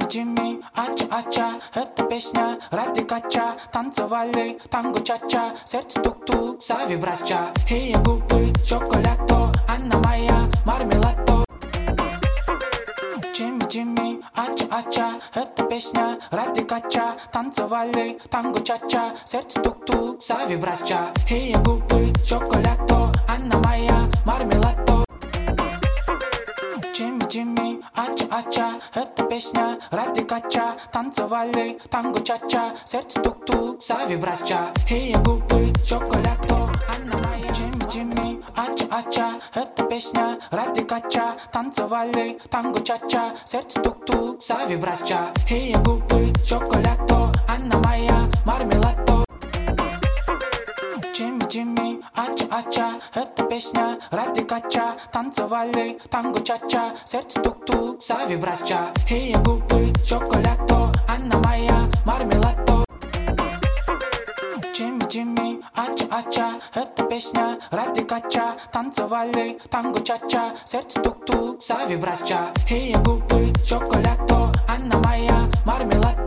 Джимми, ача-ача, это песня ради кача. Танцевали танго ча-ча, сердце тук-тук, зови врача. Ее губы, шоколадо, Анна моя, мармеладо. Джимми, ача-ача, это песня ради кача. Танцевали танго ча-ча, сердце тук-тук, зови врача. Ее губы, шоколадо, Анна моя, мармеладо. Джимми, ача-ача, это песня ради кача. Танцевали танго ча-ча, сердце тук-тук, зови врача. Ее губы, шоколадо, Анна моя. Джимми, ача-ача, это песня ради кача. Танцевали танго ча-ча, сердце тук-тук, зови врача. Ее губы, шоколадо, Анна моя, мармеладо. Джимми, ача-ача, это песня ради кача. Танцевали танго ча-ча, сердце тук-тук, зови врача. Ее губы, шоколадо, Анна моя, мармеладо. Джимми, ача-ача, это песня ради кача. Танцевали танго ча-ча, сердце тук-тук, зови врача. Ее губы, шоколадо, Анна моя, мармеладо.